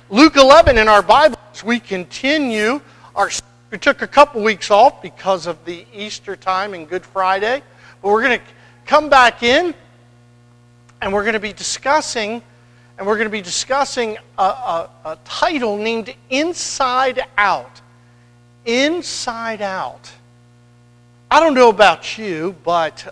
Luke 11 in our Bibles, we continue. We took a couple weeks off because of the Easter time and Good Friday. But we're going to come back in, and we're going to be discussing a title named Inside Out. Inside Out. I don't know about you, but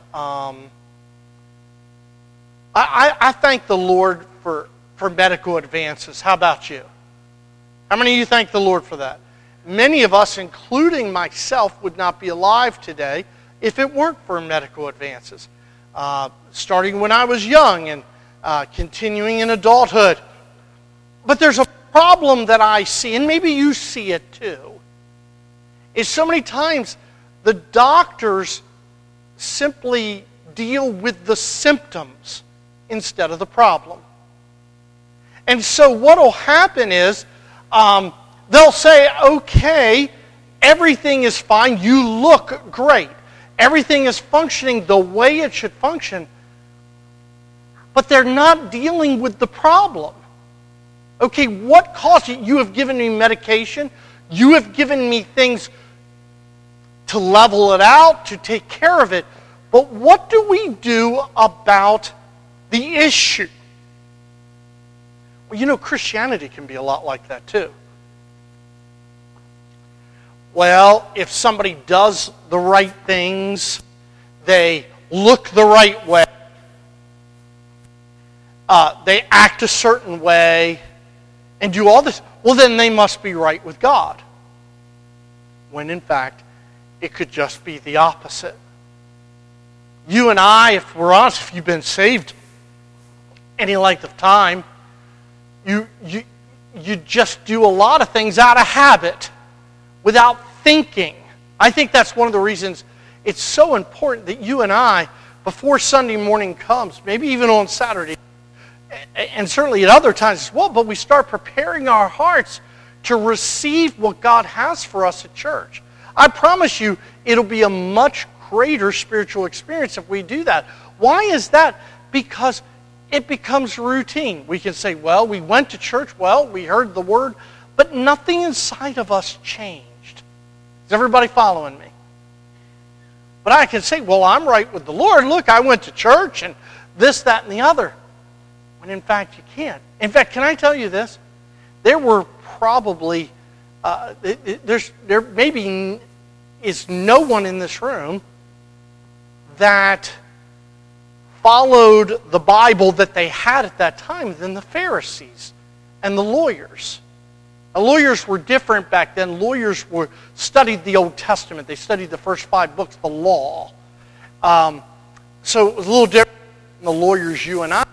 I thank the Lord for medical advances. How about you? How many of you thank the Lord for that? Many of us, including myself, would not be alive today if it weren't for medical advances. Starting when I was young and continuing in adulthood. But there's a problem that I see, and maybe you see it too, is so many times the doctors simply deal with the symptoms instead of the problem. And so what will happen is they'll say, okay, everything is fine, you look great. Everything is functioning the way it should function, but they're not dealing with the problem. Okay, what caused it? You have given me medication. You have given me things to level it out, to take care of it. But what do we do about the issue? Well, you know, Christianity can be a lot like that too. Well, if somebody does the right things, they look the right way, they act a certain way, and do all this, well, then they must be right with God. When in fact, it could just be the opposite. You and I, if we're honest, if you've been saved any length of time, you just do a lot of things out of habit without thinking. I think that's one of the reasons it's so important that you and I, before Sunday morning comes, maybe even on Saturday, and certainly at other times as well, but we start preparing our hearts to receive what God has for us at church. I promise you, it'll be a much greater spiritual experience if we do that. Why is that? Because it becomes routine. We can say, well, we went to church, well, we heard the word, but nothing inside of us changed. Is everybody following me? But I can say, well, I'm right with the Lord. Look, I went to church and this, that, and the other. When in fact you can't. In fact, can I tell you this? There were probably, there maybe is no one in this room that followed the Bible that they had at that time than the Pharisees and the lawyers. The lawyers were different back then. Lawyers studied the Old Testament. They studied the first 5 books, the law. So it was a little different than the lawyers you and I.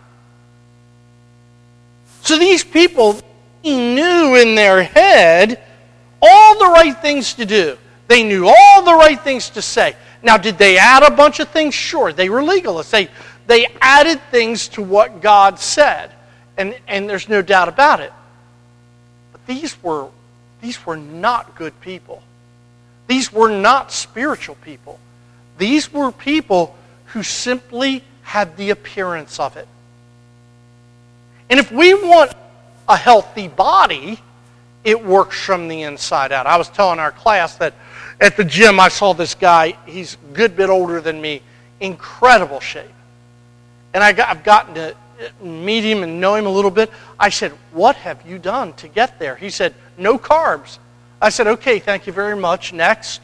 So these people knew in their head all the right things to do. They knew all the right things to say. Now, did they add a bunch of things? Sure, they were legalists. They added things to what God said, and there's no doubt about it. But these were not good people. These were not spiritual people. These were people who simply had the appearance of it. And if we want a healthy body, it works from the inside out. I was telling our class that at the gym I saw this guy, he's a good bit older than me, incredible shape. And I've gotten to meet him and know him a little bit. I said, what have you done to get there? He said, no carbs. I said, okay, thank you very much. Next.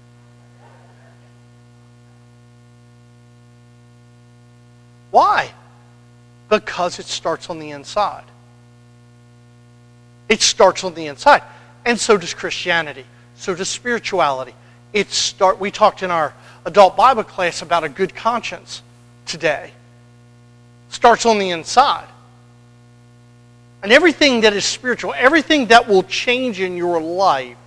Why? Because it starts on the inside. It starts on the inside. And so does Christianity. So does spirituality. We talked in our adult Bible class about a good conscience today. Starts on the inside. And everything that is spiritual, everything that will change in your life,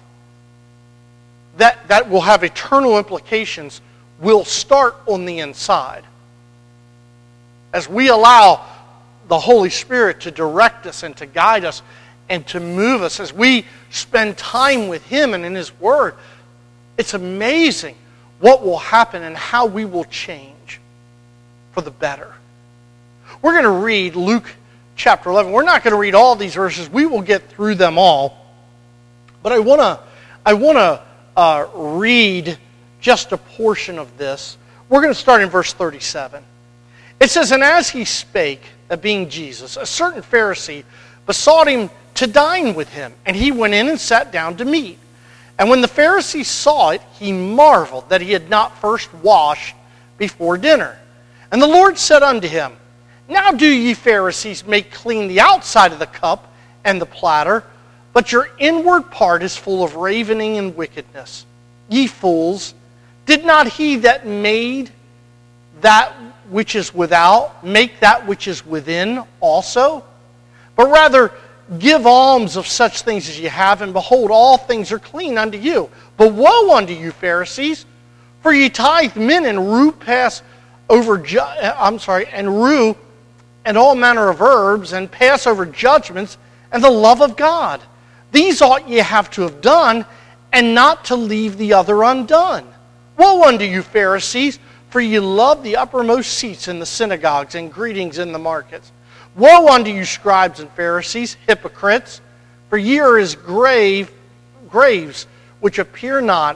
that will have eternal implications, will start on the inside. As we allow the Holy Spirit to direct us and to guide us and to move us, as we spend time with Him and in His Word, it's amazing what will happen and how we will change for the better. We're going to read Luke chapter 11. We're not going to read all these verses. We will get through them all. But I want to read just a portion of this. We're going to start in verse 37. It says, "And as he spake," that being Jesus, "a certain Pharisee besought him to dine with him. And he went in and sat down to meat. And when the Pharisee saw it, he marveled that he had not first washed before dinner. And the Lord said unto him, Now do ye Pharisees make clean the outside of the cup and the platter, but your inward part is full of ravening and wickedness. Ye fools, did not he that made that which is without make that which is within also? But rather give alms of such things as ye have, and behold, all things are clean unto you. But woe unto you, Pharisees, for ye tithe mint and rue and all manner of herbs, and pass over judgments and the love of God. These ought ye have to have done, and not to leave the other undone. Woe unto you, Pharisees, for ye love the uppermost seats in the synagogues and greetings in the markets. Woe unto you, scribes and Pharisees, hypocrites, for ye are as graves which appear not,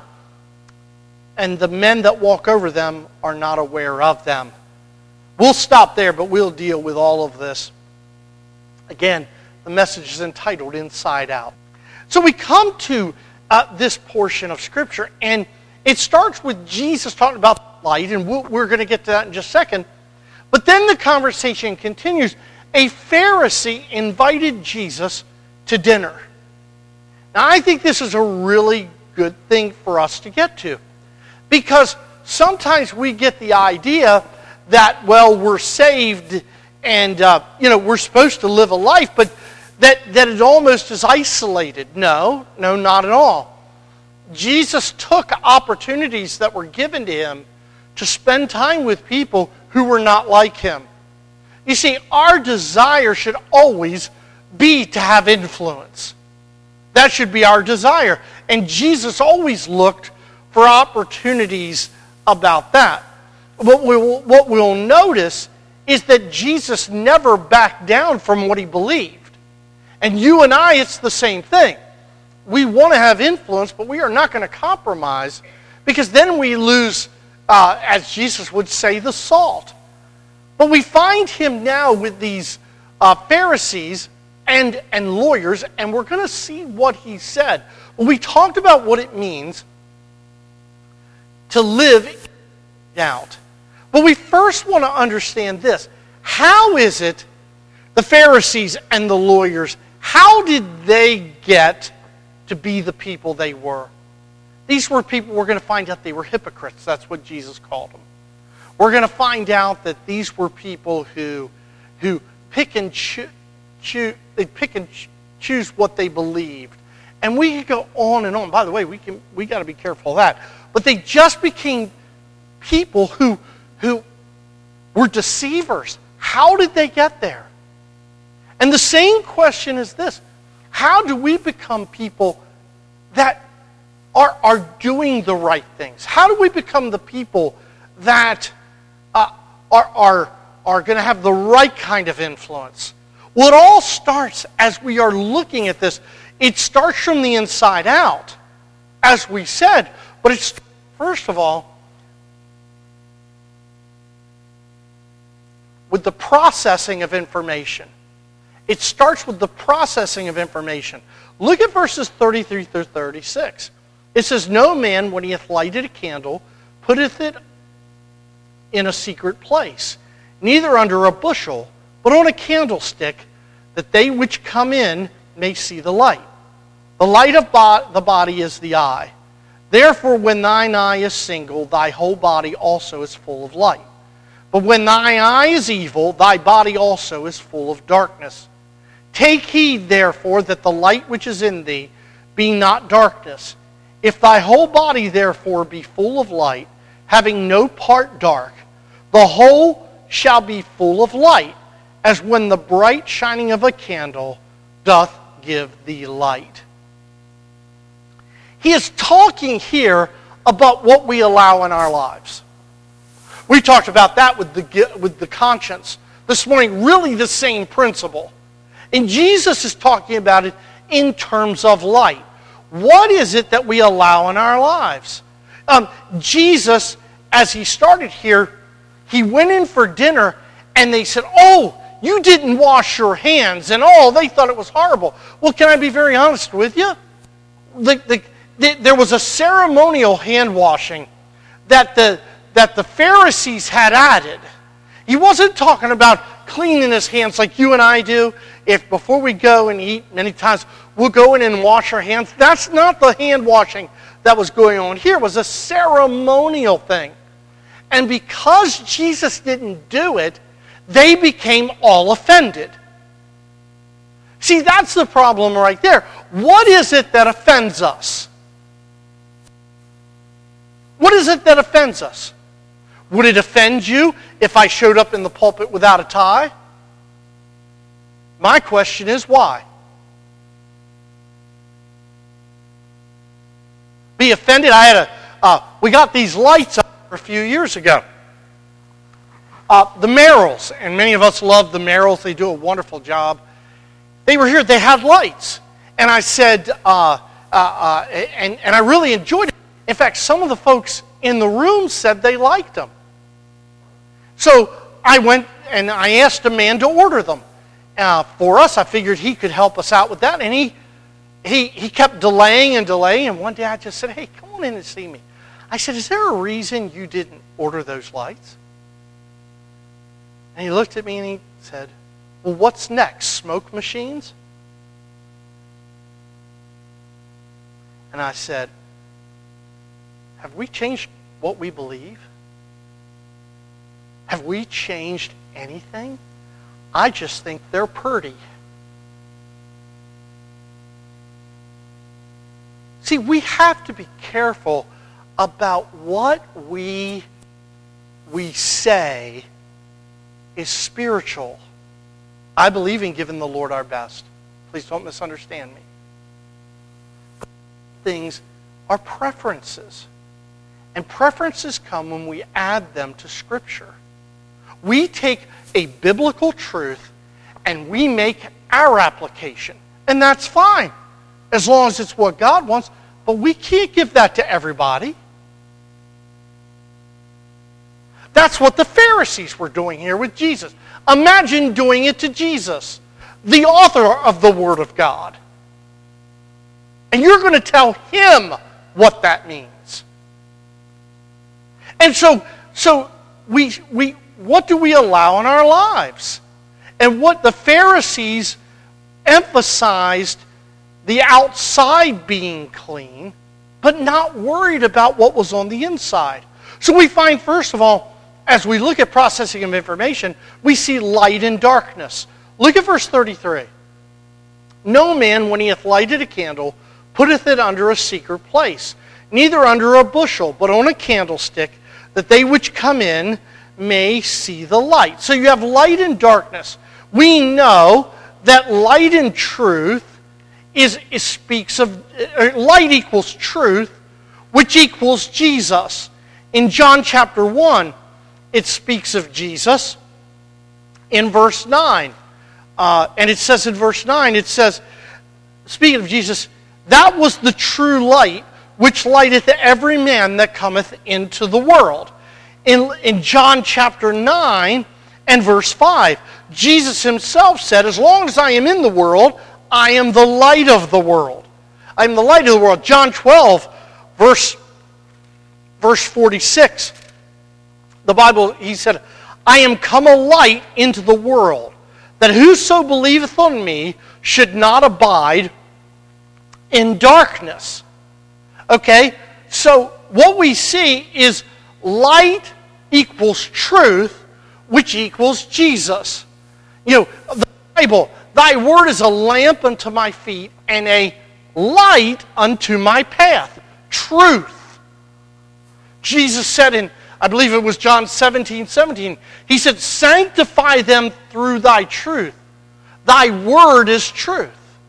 and the men that walk over them are not aware of them." We'll stop there, but we'll deal with all of this. Again, the message is entitled Inside Out. So we come to this portion of Scripture, and it starts with Jesus talking about light, and we're going to get to that in just a second. But then the conversation continues. A Pharisee invited Jesus to dinner. Now, I think this is a really good thing for us to get to, because sometimes we get the idea that, well, we're saved and we're supposed to live a life, but that it almost is isolated. No, not at all. Jesus took opportunities that were given to him to spend time with people who were not like him. You see, our desire should always be to have influence. That should be our desire. And Jesus always looked for opportunities about that. What we'll notice is that Jesus never backed down from what he believed. And you and I, it's the same thing. We want to have influence, but we are not going to compromise, because then we lose, as Jesus would say, the salt. But we find him now with these Pharisees and lawyers, and we're going to see what he said. We talked about what it means to live out. But we first want to understand this. How is it the Pharisees and the lawyers, how did they get to be the people they were? These were people, we're going to find out they were hypocrites. That's what Jesus called them. We're going to find out that these were people who pick and choose what they believed. And we could go on and on. By the way, we got to be careful of that. But they just became people who were deceivers. How did they get there? And the same question is this. How do we become people that are doing the right things? How do we become the people that are going to have the right kind of influence? Well, it all starts as we are looking at this. It starts from the inside out, as we said. But it's, first of all, with the processing of information. It starts with the processing of information. Look at verses 33 through 36. It says, "No man, when he hath lighted a candle, putteth it in a secret place, neither under a bushel, but on a candlestick, that they which come in may see the light. The light of the body is the eye. Therefore, when thine eye is single, thy whole body also is full of light. But when thy eye is evil, thy body also is full of darkness. Take heed, therefore, that the light which is in thee be not darkness. If thy whole body, therefore, be full of light, having no part dark, the whole shall be full of light, as when the bright shining of a candle doth give thee light." He is talking here about what we allow in our lives. We talked about that with the conscience. this morning really the same principle. And Jesus is talking about it in terms of light. What is it that we allow in our lives? Jesus, as he started here, he went in for dinner and they said, "Oh, you didn't wash your hands." And they thought it was horrible. Well, can I be very honest with you? There was a ceremonial hand washing that the Pharisees had added. He wasn't talking about cleaning his hands like you and I do. If before we go and eat, many times we'll go in and wash our hands. That's not the hand washing that was going on here. It was a ceremonial thing. And because Jesus didn't do it, they became all offended. See, that's the problem right there. What is it that offends us? What is it that offends us? Would it offend you if I showed up in the pulpit without a tie? My question is, why? Be offended? We got these lights up a few years ago. The Merrills, and many of us love the Merrills. They do a wonderful job. They were here. They had lights. And I said, and I really enjoyed it. In fact, some of the folks in the room said they liked them. So I went and I asked a man to order them for us. I figured he could help us out with that. And he kept delaying and delaying. And one day I just said, "Hey, come on in and see me." I said, "Is there a reason you didn't order those lights?" And he looked at me and he said, "Well, what's next? Smoke machines?" And I said, "Have we changed what we believe? Have we changed anything? I just think they're pretty." See, we have to be careful about what we say is spiritual. I believe in giving the Lord our best. Please don't misunderstand me. Things are preferences. And preferences come when we add them to Scripture. We take a biblical truth and we make our application. And that's fine, as long as it's what God wants. But we can't give that to everybody. That's what the Pharisees were doing here with Jesus. Imagine doing it to Jesus, the author of the Word of God. And you're going to tell him what that means. And so we what do we allow in our lives? And what the Pharisees emphasized the outside being clean, but not worried about what was on the inside. So we find, first of all, as we look at processing of information, we see light and darkness. Look at verse 33. "No man, when he hath lighted a candle, putteth it under a secret place, neither under a bushel, but on a candlestick, that they which come in may see the light." So you have light and darkness. We know that light and truth speaks of light equals truth, which equals Jesus. In John chapter 1, it speaks of Jesus in verse 9. And it says in verse 9, it says, speaking of Jesus, "That was the true light, which lighteth every man that cometh into the world." In John chapter 9 and verse 5, Jesus himself said, "As long as I am in the world, I am the light of the world." I am the light of the world. John 12, verse 46, the Bible, he said, "I am come a light into the world, that whoso believeth on me should not abide in darkness." Okay, so what we see is light equals truth, which equals Jesus. You know, the Bible, "Thy word is a lamp unto my feet and a light unto my path." Truth. Jesus said in, I believe it was John 17:17, he said, "Sanctify them through thy truth. Thy word is truth."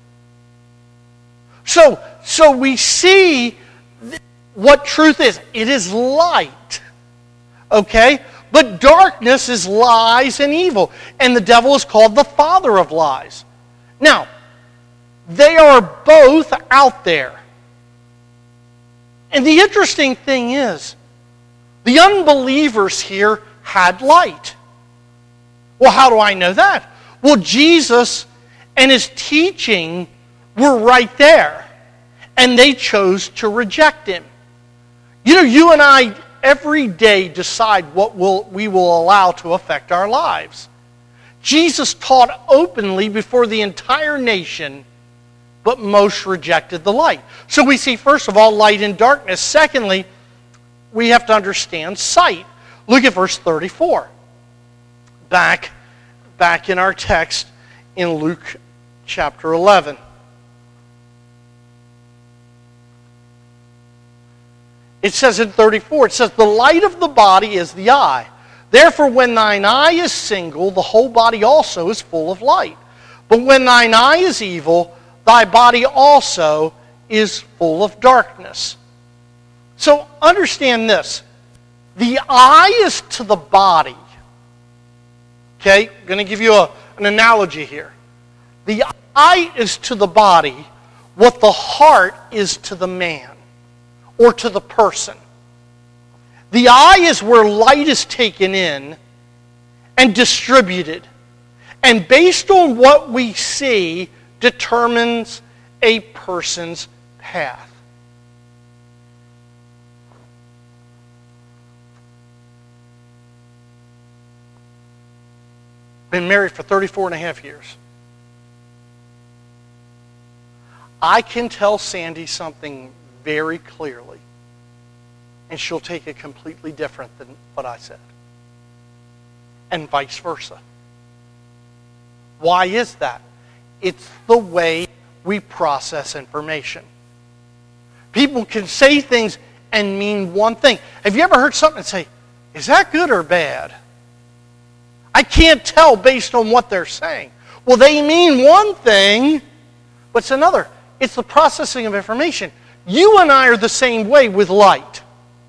So we see what truth is. It is light. Okay? But darkness is lies and evil, and the devil is called the father of lies. Now, they are both out there. And the interesting thing is, the unbelievers here had light. Well, how do I know that? Well, Jesus and his teaching were right there, and they chose to reject him. You know, you and I every day decide what we will allow to affect our lives. Jesus taught openly before the entire nation, but most rejected the light. So we see, first of all, light and darkness. Secondly, we have to understand sight. Look at verse 34. Back in our text in Luke chapter 11. It says in 34, it says, "The light of the body is the eye. Therefore, when thine eye is single, the whole body also is full of light. But when thine eye is evil, thy body also is full of darkness." So understand this. The eye is to the body. Okay, I'm going to give you an analogy here. The eye is to the body what the heart is to the man or to the person. The eye is where light is taken in and distributed. And based on what we see, determines a person's path. Been married for 34 and a half years. I can tell Sandy something very clearly, and she'll take it completely different than what I said. And vice versa. Why is that? It's the way we process information. People can say things and mean one thing. Have you ever heard something and say, is that good or bad? I can't tell based on what they're saying. Well, they mean one thing, but it's another. It's the processing of information. You and I are the same way with light.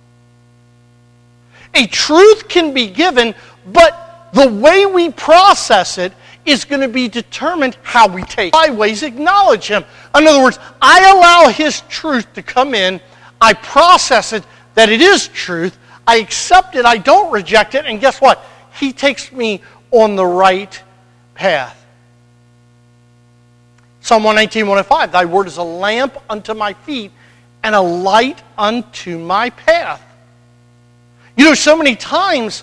A truth can be given, but the way we process it is going to be determined how we take it. I always acknowledge him. In other words, I allow his truth to come in. I process it that it is truth. I accept it. I don't reject it. And guess what? He takes me on the right path. Psalm 119, 105, thy word is a lamp unto my feet and a light unto my path. You know, so many times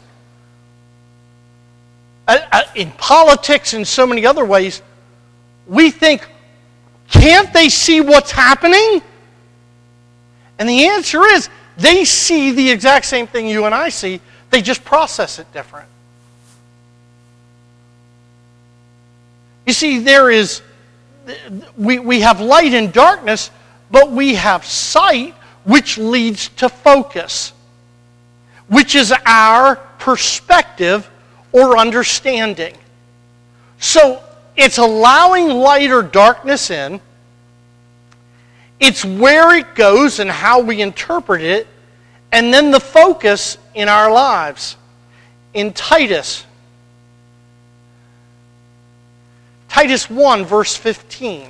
in politics and so many other ways, we think, can't they see what's happening? And the answer is, they see the exact same thing you and I see, they just process it different. You see, we have light and darkness, but we have sight, which leads to focus, which is our perspective or understanding. So it's allowing light or darkness in. It's where it goes and how we interpret it, and then the focus in our lives. In Titus 1, verse 15.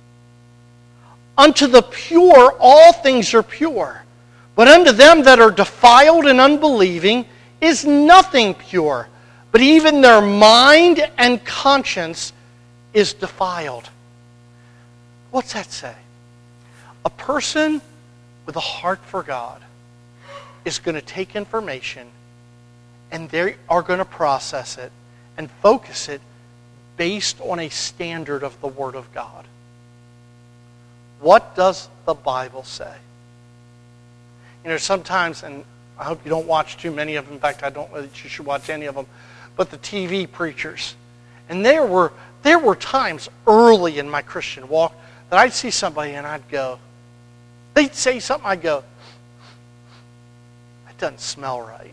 Unto the pure all things are pure, but unto them that are defiled and unbelieving is nothing pure, but even their mind and conscience is defiled. What's that say? A person with a heart for God is going to take information and they are going to process it and focus it based on a standard of the Word of God. What does the Bible say? You know, sometimes, and I hope you don't watch too many of them. In fact, I don't know that you should watch any of them, but the TV preachers. And there were times early in my Christian walk that I'd see somebody and I'd go, they'd say something, I'd go, that doesn't smell right.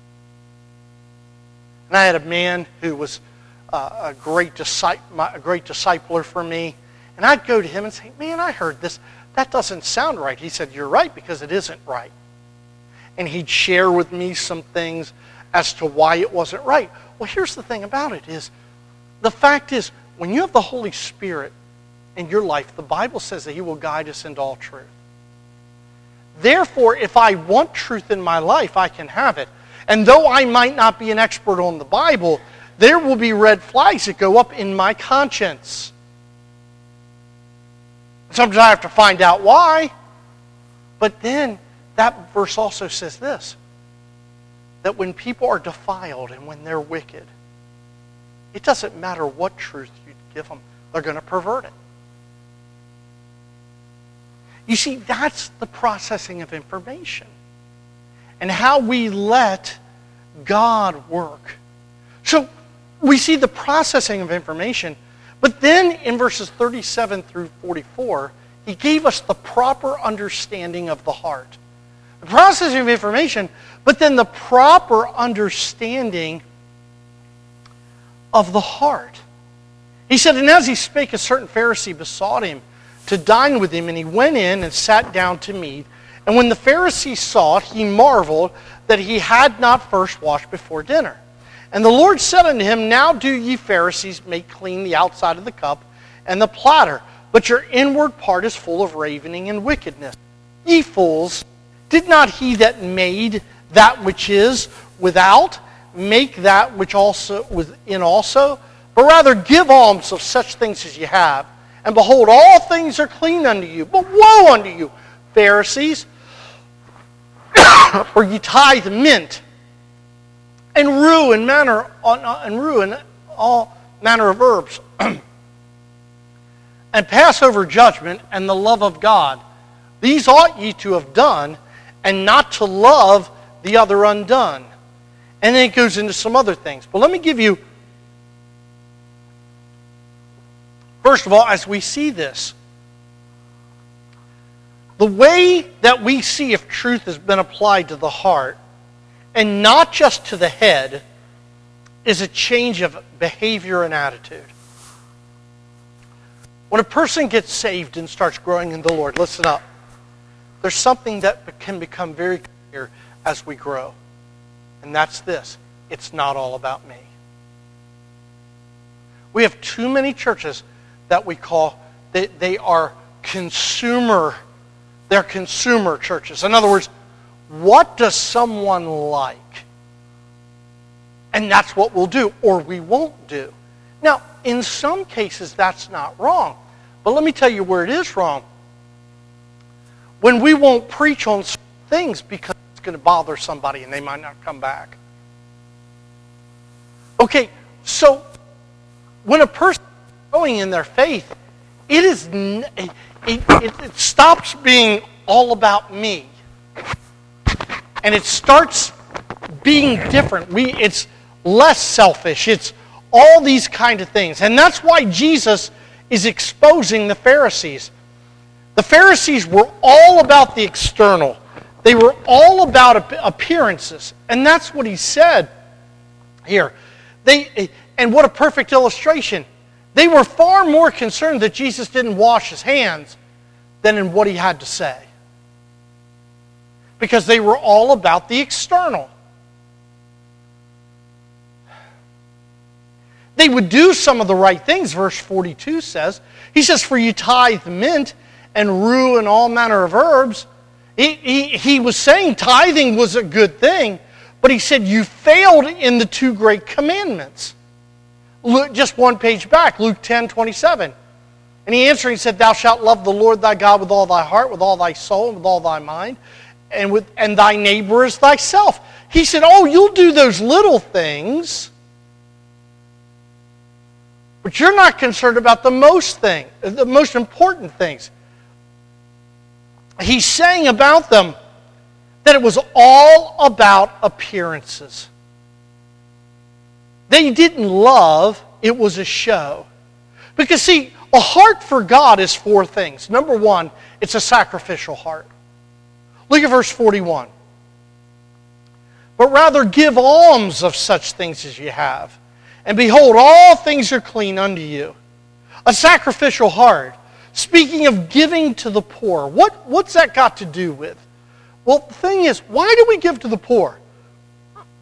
And I had a man who was a great discipler for me. And I'd go to him and say, man, I heard this. That doesn't sound right. He said, you're right, because it isn't right. And he'd share with me some things. as to why it wasn't right. Well, here's the thing about it is, the fact is, when you have the Holy Spirit in your life, the Bible says that He will guide us into all truth. Therefore, if I want truth in my life, I can have it. And though I might not be an expert on the Bible, there will be red flags that go up in my conscience. Sometimes I have to find out why. But then, that verse also says this, that when people are defiled and when they're wicked, it doesn't matter what truth you give them, they're going to pervert it. You see, that's the processing of information and how we let God work. So we see the processing of information, but then in verses 37 through 44, He gave us the proper understanding of the heart. The processing of information, but then the proper understanding of the heart. He said, and as He spake, a certain Pharisee besought Him to dine with him, and he went in and sat down to meat. And when the Pharisee saw it, he marveled that he had not first washed before dinner. And the Lord said unto him, now do ye Pharisees make clean the outside of the cup and the platter, but your inward part is full of ravening and wickedness. Ye fools, did not He that made that which is without make that which also within also? But rather give alms of such things as ye have. And behold, all things are clean unto you. But woe unto you, Pharisees, for ye tithe mint and rue and all manner of herbs, and pass over judgment and the love of God. These ought ye to have done, and not to love the other undone. And then it goes into some other things. But let me give you, first of all, as we see this, the way that we see if truth has been applied to the heart, and not just to the head, is a change of behavior and attitude. When a person gets saved and starts growing in the Lord, listen up. There's something that can become very clear as we grow. And that's this. It's not all about me. We have too many churches that we call, they are consumer. They're consumer churches. In other words, what does someone like? And that's what we'll do, or we won't do. Now, in some cases, that's not wrong. But let me tell you where it is wrong. When we won't preach on certain things because it's going to bother somebody and they might not come back. Okay, so when a person is growing in their faith, it stops being all about me. And it starts being different. It's less selfish. It's all these kind of things. And that's why Jesus is exposing the Pharisees. The Pharisees were all about the external. They were all about appearances. And that's what He said here. And what a perfect illustration. They were far more concerned that Jesus didn't wash His hands than in what He had to say. Because they were all about the external. They would do some of the right things, verse 42 says. He says, for you tithe mint and rue and all manner of herbs. He was saying tithing was a good thing, but He said you failed in the two great commandments. Just one page back, Luke 10:27. And He answered, He said, thou shalt love the Lord thy God with all thy heart, with all thy soul, and with all thy mind, and thy neighbor as thyself. He said, oh, you'll do those little things, but you're not concerned about the most important things. He's saying about them that it was all about appearances. They didn't love, it was a show. Because see, a heart for God is four things. Number one, it's a sacrificial heart. Look at verse 41. But rather give alms of such things as you have. And behold, all things are clean unto you. A sacrificial heart. Speaking of giving to the poor, what's that got to do with? Well, the thing is, why do we give to the poor?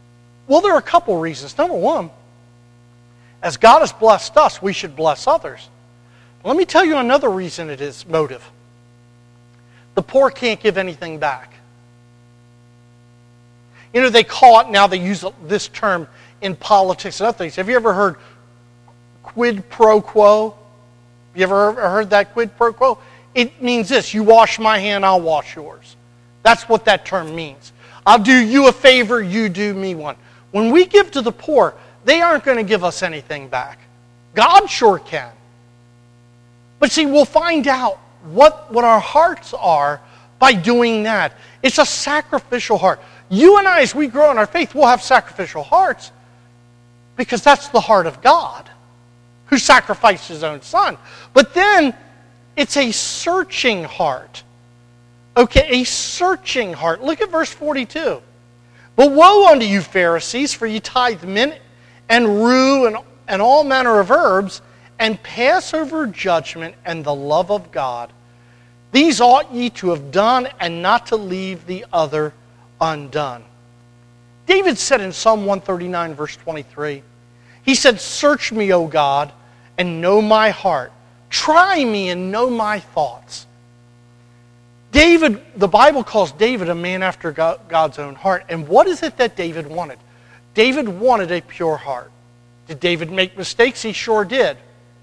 Well, there are a couple reasons. Number one, as God has blessed us, we should bless others. Let me tell you another reason it is motive. The poor can't give anything back. You know, they call it, now they use this term in politics and other things. Have you ever heard quid pro quo? You ever heard that quid pro quo? It means this: you wash my hand, I'll wash yours. That's what that term means. I'll do you a favor, you do me one. When we give to the poor, they aren't going to give us anything back. God sure can. But see, we'll find out what our hearts are by doing that. It's a sacrificial heart. You and I, as we grow in our faith, will have sacrificial hearts because that's the heart of God, who sacrificed His own Son. But then, it's a searching heart. Okay, a searching heart. Look at verse 42. But woe unto you, Pharisees, for ye tithe mint and rue and all manner of herbs, and pass over judgment and the love of God. These ought ye to have done, and not to leave the other undone. David said in Psalm 139, verse 23, he said, "Search me, O God, and know my heart. Try me and know my thoughts." David, the Bible calls David a man after God's own heart. And what is it that David wanted? David wanted a pure heart. Did David make mistakes? He sure did.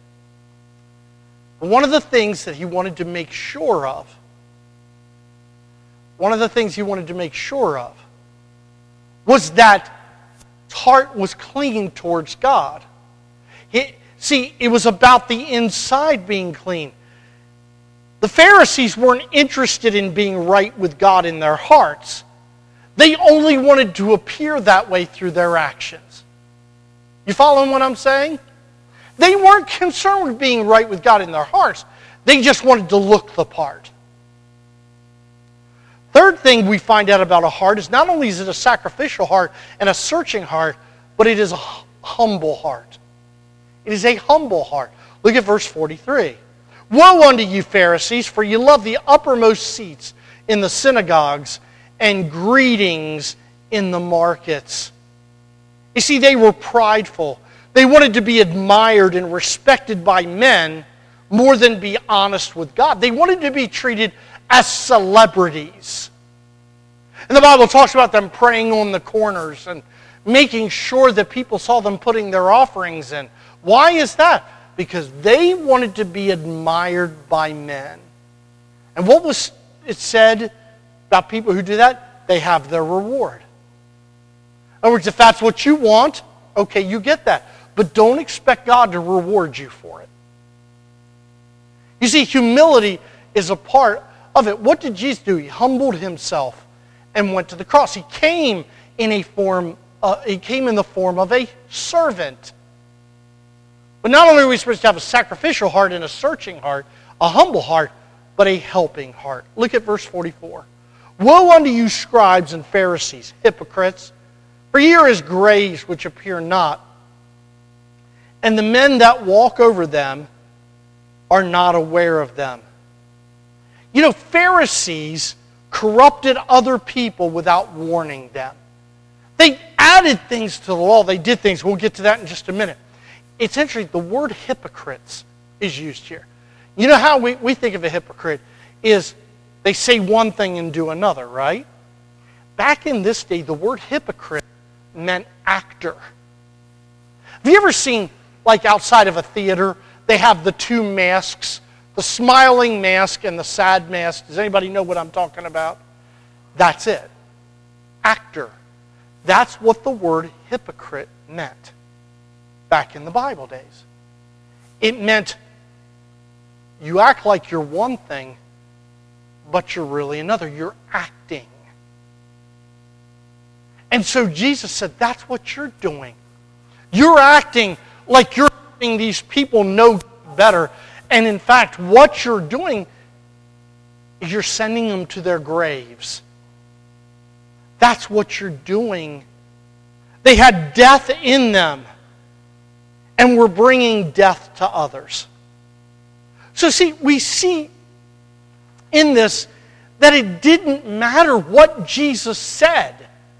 But one of the things that he wanted to make sure of, was that his heart was clean towards God. It was about the inside being clean. The Pharisees weren't interested in being right with God in their hearts. They only wanted to appear that way through their actions. You following what I'm saying? They weren't concerned with being right with God in their hearts. They just wanted to look the part. Third thing we find out about a heart is not only is it a sacrificial heart and a searching heart, but it is a humble heart. It is a humble heart. Look at verse 43. Woe unto you, Pharisees, for you love the uppermost seats in the synagogues and greetings in the markets. You see, they were prideful. They wanted to be admired and respected by men more than be honest with God. They wanted to be treated as celebrities. And the Bible talks about them praying on the corners and making sure that people saw them putting their offerings in. Why is that? Because they wanted to be admired by men. And what was it said about people who do that? They have their reward. In other words, if that's what you want, okay, you get that. But don't expect God to reward you for it. You see, humility is a part of it. What did Jesus do? He humbled himself and went to the cross. He came in the form of a servant. But not only are we supposed to have a sacrificial heart and a searching heart, a humble heart, but a helping heart. Look at verse 44. Woe unto you, scribes and Pharisees, hypocrites, for ye are as graves which appear not, and the men that walk over them are not aware of them. You know, Pharisees corrupted other people without warning them. They added things to the law. They did things. We'll get to that in just a minute. It's interesting, the word hypocrites is used here. You know how we think of a hypocrite is they say one thing and do another, right? Back in this day, the word hypocrite meant actor. Have you ever seen, like outside of a theater, they have the two masks, the smiling mask and the sad mask? Does anybody know what I'm talking about? That's it. Actor. That's what the word hypocrite meant back in the Bible days. It meant you act like you're one thing, but you're really another. You're acting. And so Jesus said, that's what you're doing. You're acting like you're letting these people know better. And in fact, what you're doing is you're sending them to their graves. That's what you're doing. They had death in them, and we're bringing death to others. So see, we see in this that it didn't matter what Jesus said.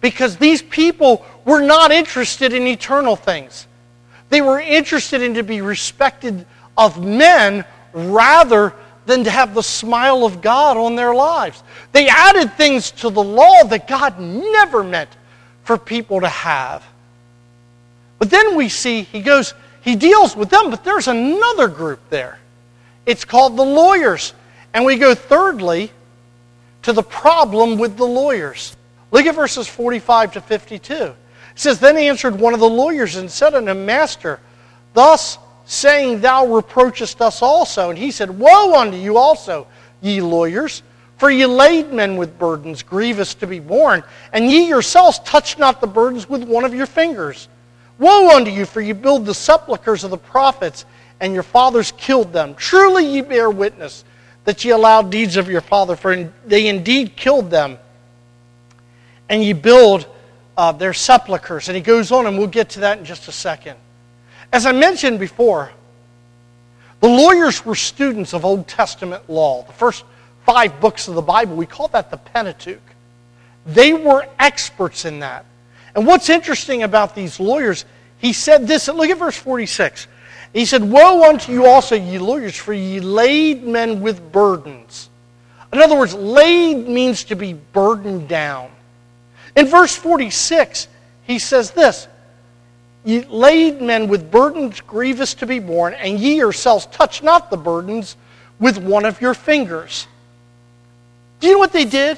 Because these people were not interested in eternal things. They were interested in to be respected of men rather than to have the smile of God on their lives. They added things to the law that God never meant for people to have. But then we see he deals with them, but there's another group there. It's called the lawyers. And we go thirdly to the problem with the lawyers. Look at verses 45 to 52. It says, Then answered one of the lawyers and said unto him, Master, thus saying thou reproachest us also. And he said, Woe unto you also, ye lawyers, for ye laid men with burdens grievous to be borne, and ye yourselves touch not the burdens with one of your fingers. Woe unto you, for ye build the sepulchres of the prophets, and your fathers killed them. Truly ye bear witness that ye allowed deeds of your father, for they indeed killed them. And ye build their sepulchres. And he goes on, and we'll get to that in just a second. As I mentioned before, the lawyers were students of Old Testament law. The first 5 books of the Bible, we call that the Pentateuch. They were experts in that. And what's interesting about these lawyers, he said this, look at verse 46. He said, Woe unto you also, ye lawyers, for ye laid men with burdens. In other words, laid means to be burdened down. In verse 46, he says this, Ye laid men with burdens grievous to be borne, and ye yourselves touch not the burdens with one of your fingers. Do you know what they did?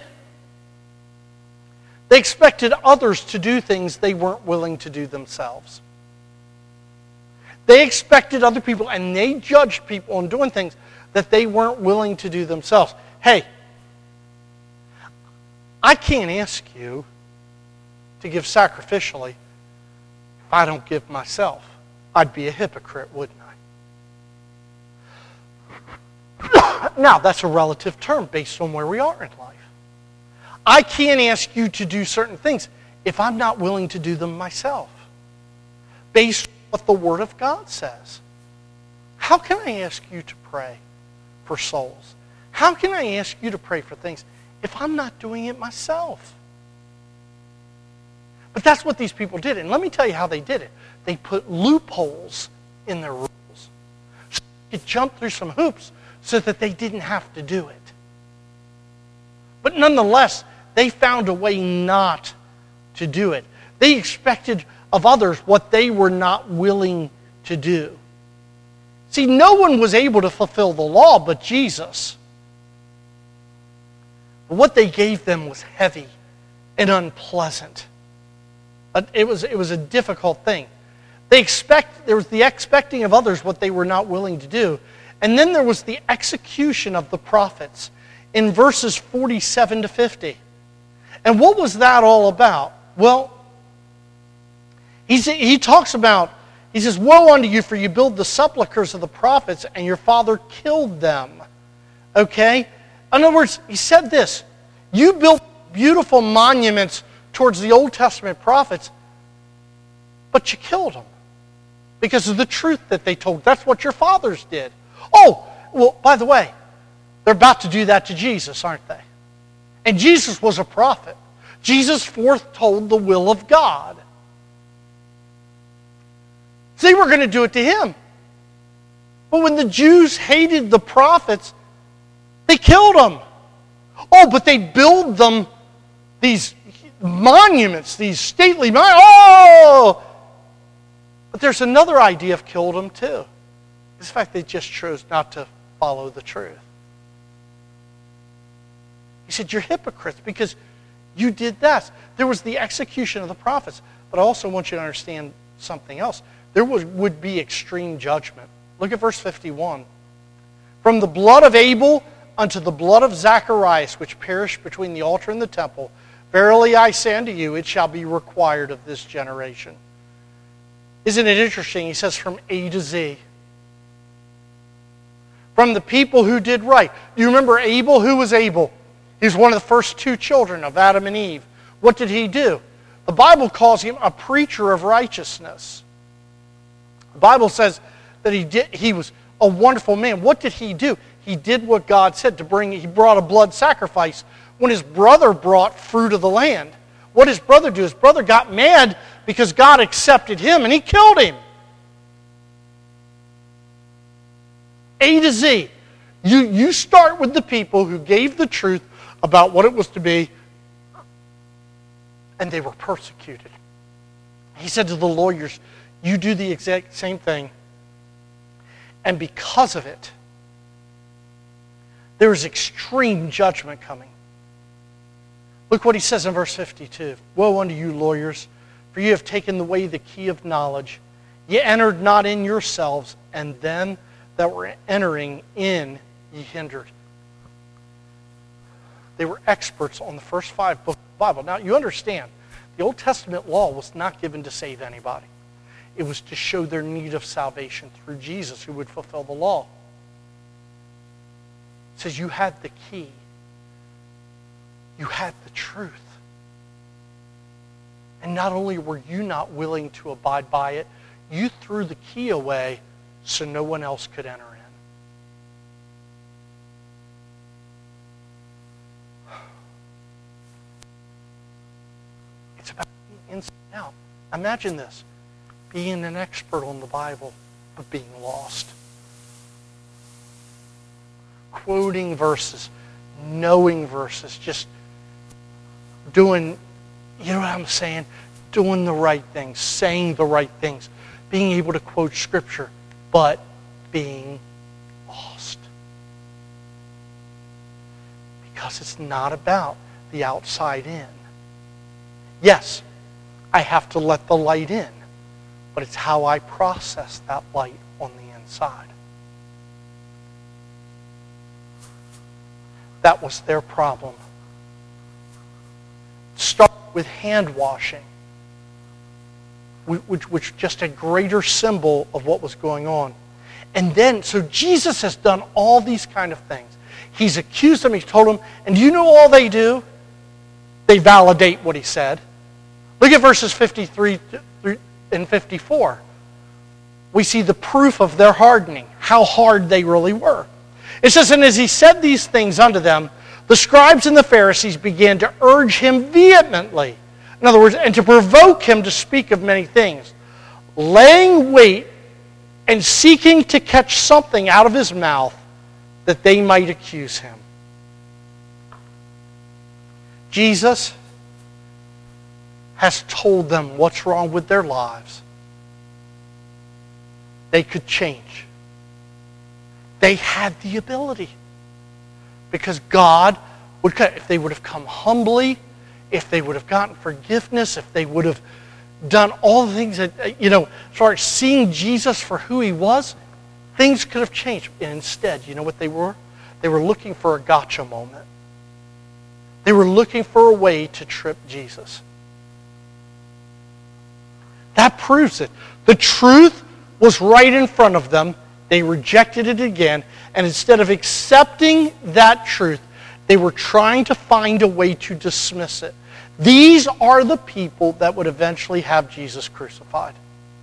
They expected others to do things they weren't willing to do themselves. They expected other people, and they judged people on doing things that they weren't willing to do themselves. Hey, I can't ask you to give sacrificially if I don't give myself. I'd be a hypocrite, wouldn't I? Now, that's a relative term based on where we are in life. I can't ask you to do certain things if I'm not willing to do them myself, based on what the Word of God says. How can I ask you to pray for souls? How can I ask you to pray for things if I'm not doing it myself? But that's what these people did. And let me tell you how they did it. They put loopholes in their rules. So they could jump through some hoops so that they didn't have to do it. But nonetheless, they found a way not to do it. They expected of others what they were not willing to do. See, no one was able to fulfill the law but Jesus. But what they gave them was heavy and unpleasant. It was a difficult thing. There was the expecting of others what they were not willing to do. And then there was the execution of the prophets in verses 47 to 50. And what was that all about? Well, he talks about, he says, Woe unto you, for you build the sepulchres of the prophets, and your father killed them. Okay? In other words, he said this, you built beautiful monuments towards the Old Testament prophets, but you killed them because of the truth that they told. That's what your fathers did. Oh, well, by the way, they're about to do that to Jesus, aren't they? And Jesus was a prophet. Jesus foretold the will of God. So they were going to do it to him. But when the Jews hated the prophets, they killed them. Oh, but they build them these monuments, these stately monuments. Oh! But there's another idea of killed them too. It's the fact they just chose not to follow the truth. He said, you're hypocrites because you did that. There was the execution of the prophets. But I also want you to understand something else. There would be extreme judgment. Look at verse 51. From the blood of Abel unto the blood of Zacharias, which perished between the altar and the temple, verily I say unto you, it shall be required of this generation. Isn't it interesting? He says from A to Z. From the people who did right. Do you remember Abel? Who was Abel? He was one of the first 2 children of Adam and Eve. What did he do? The Bible calls him a preacher of righteousness. The Bible says that he was a wonderful man. What did he do? He did what God said to bring. He brought a blood sacrifice when his brother brought fruit of the land. what his brother do? His brother got mad because God accepted him and he killed him. A to Z. You start with the people who gave the truth about what it was to be, and they were persecuted. He said to the lawyers, you do the exact same thing, and because of it, there is extreme judgment coming. Look what he says in verse 52. Woe unto you, lawyers, for you have taken away the key of knowledge. Ye entered not in yourselves, and them that were entering in ye hindered. They were experts on the first 5 books of the Bible. Now, you understand, the Old Testament law was not given to save anybody. It was to show their need of salvation through Jesus, who would fulfill the law. It says you had the key. You had the truth. And not only were you not willing to abide by it, you threw the key away so no one else could enter in. It's about being inside out. Imagine this. Being an expert on the Bible, but being lost. Quoting verses, knowing verses, just doing, you know what I'm saying? Doing the right things, saying the right things, being able to quote Scripture, but being lost. Because it's not about the outside in. Yes, I have to let the light in, but it's how I process that light on the inside. That was their problem. Start with hand washing, which just a greater symbol of what was going on. And then, so Jesus has done all these kind of things. He's accused them, he's told them, and do you know all they do? They validate what he said. Look at verses 53 and 54. We see the proof of their hardening, how hard they really were. It says, and as he said these things unto them, the scribes and the Pharisees began to urge him vehemently. In other words, and to provoke him to speak of many things, laying wait and seeking to catch something out of his mouth that they might accuse him. Jesus has told them what's wrong with their lives. They could change. They had the ability. Because God would, if they would have come humbly, if they would have gotten forgiveness, if they would have done all the things that, as far as seeing Jesus for who he was, things could have changed. And instead, you know what they were? They were looking for a gotcha moment. They were looking for a way to trip Jesus. That proves it. The truth was right in front of them. They rejected it again. And instead of accepting that truth, they were trying to find a way to dismiss it. These are the people that would eventually have Jesus crucified.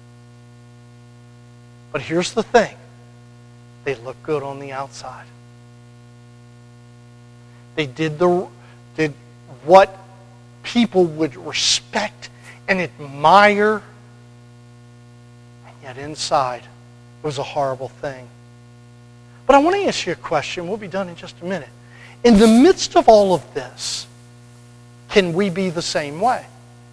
But here's the thing. They look good on the outside. They did what people would respect and admire. And yet inside, it was a horrible thing. But I want to ask you a question. We'll be done in just a minute. In the midst of all of this, can we be the same way?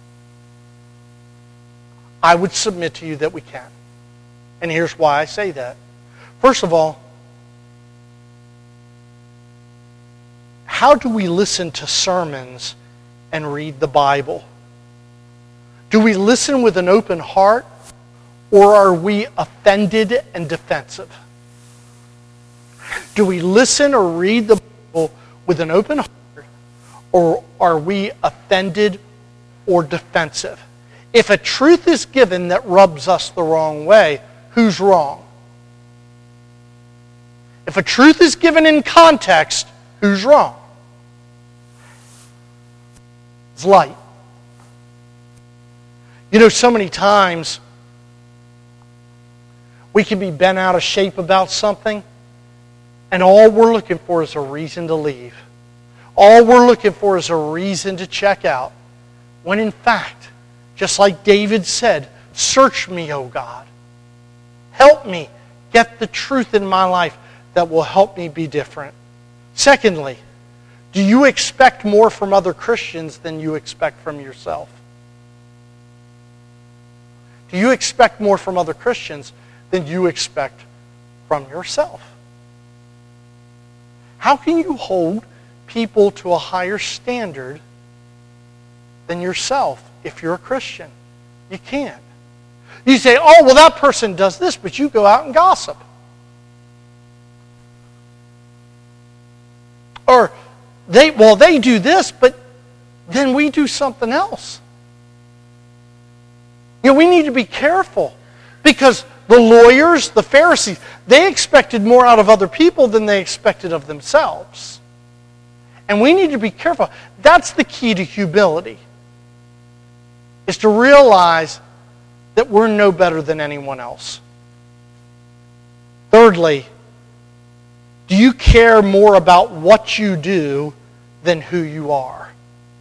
I would submit to you that we can. And here's why I say that. First of all, how do we listen to sermons and read the Bible? Do we listen with an open heart, or are we offended and defensive? Do we listen or read the Bible with an open heart, or are we offended or defensive? If a truth is given that rubs us the wrong way, who's wrong? If a truth is given in context, who's wrong? It's light. So many times we can be bent out of shape about something, and all we're looking for is a reason to leave. All we're looking for is a reason to check out. When in fact, just like David said, search me, O God. Help me get the truth in my life that will help me be different. Secondly, do you expect more from other Christians than you expect from yourself? Do you expect more from other Christians than you expect from yourself? How can you hold people to a higher standard than yourself if you're a Christian? You can't. You say, oh, well, that person does this, but you go out and gossip. Or, they do this, but then we do something else. We need to be careful because the lawyers, the Pharisees, they expected more out of other people than they expected of themselves. And we need to be careful. That's the key to humility, is to realize that we're no better than anyone else. Thirdly, do you care more about what you do than who you are?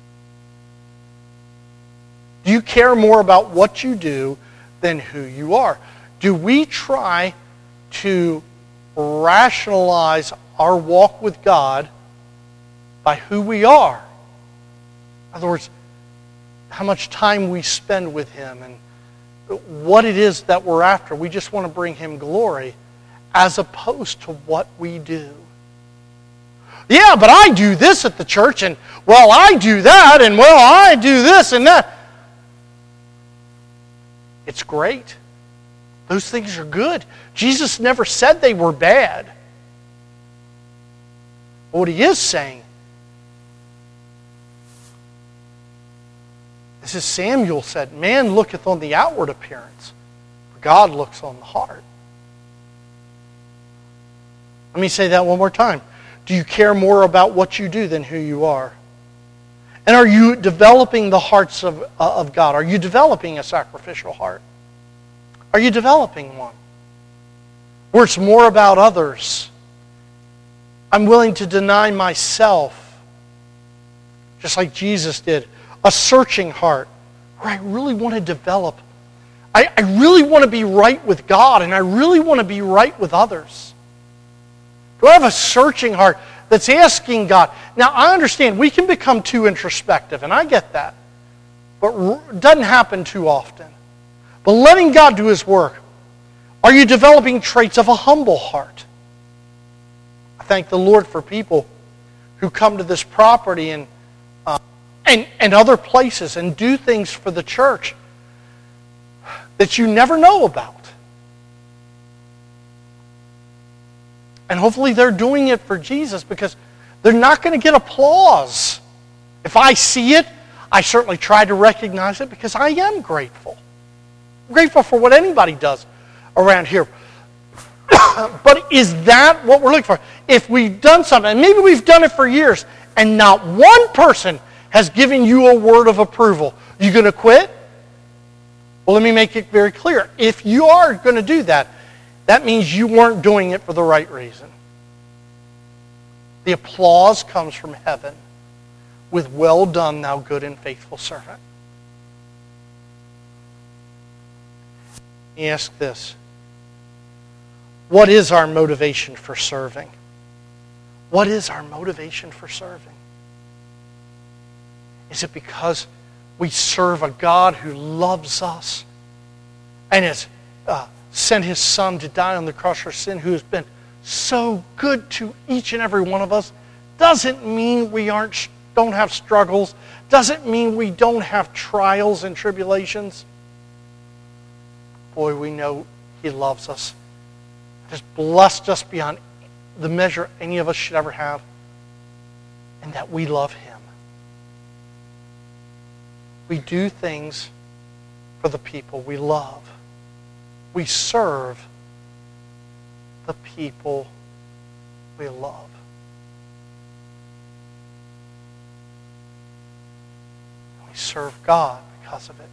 Do you care more about what you do than who you are? Do we try to rationalize our walk with God by who we are? In other words, how much time we spend with Him and what it is that we're after. We just want to bring Him glory as opposed to what we do. Yeah, but I do this at the church, and well, I do that, and well, I do this and that. It's great. Those things are good. Jesus never said they were bad. But what He is saying, this is Samuel said, man looketh on the outward appearance, but God looks on the heart. Let me say that one more time. Do you care more about what you do than who you are? And are you developing the hearts of God? Are you developing a sacrificial heart? Are you developing one? Where it's more about others. I'm willing to deny myself, just like Jesus did. A searching heart, where I really want to develop. I really want to be right with God, and I really want to be right with others. Do I have a searching heart that's asking God? Now, I understand we can become too introspective, and I get that. But it doesn't happen too often. But letting God do His work. Are you developing traits of a humble heart? I thank the Lord for people who come to this property and other places and do things for the church that you never know about. And hopefully they're doing it for Jesus because they're not going to get applause. If I see it, I certainly try to recognize it because I am grateful. I'm grateful for what anybody does around here. But is that what we're looking for? If we've done something, and maybe we've done it for years, and not one person has given you a word of approval, you going to quit? Well, let me make it very clear. If you are going to do that, that means you weren't doing it for the right reason. The applause comes from heaven with well done, thou good and faithful servant. Let me ask this. What is our motivation for serving? What is our motivation for serving? Is it because we serve a God who loves us and has sent His Son to die on the cross for sin, who has been so good to each and every one of us? Doesn't mean we don't have struggles. Doesn't mean we don't have trials and tribulations. Boy, we know He loves us. Has blessed us beyond the measure any of us should ever have, and that we love Him. We do things for the people we love. We serve the people we love. We serve God because of it.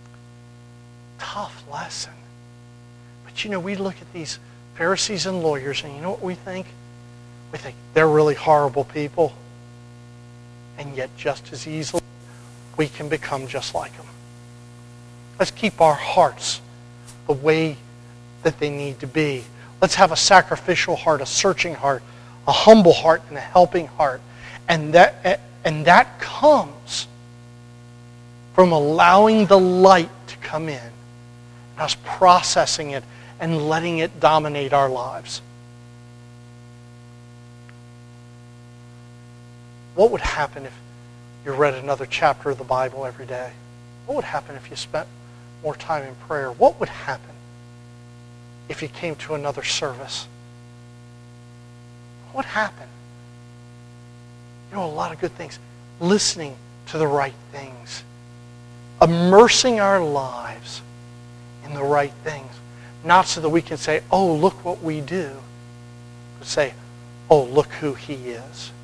Tough lesson. But we look at these Pharisees and lawyers, and you know what we think? We think they're really horrible people. And yet just as easily, we can become just like him. Let's keep our hearts the way that they need to be. Let's have a sacrificial heart, a searching heart, a humble heart, and a helping heart. And that comes from allowing the light to come in, and us processing it and letting it dominate our lives. What would happen if you read another chapter of the Bible every day? What would happen if you spent more time in prayer? What would happen if you came to another service? What would happen? You know, a lot of good things. Listening to the right things. Immersing our lives in the right things. Not so that we can say, oh, look what we do. But say, oh, look who he is.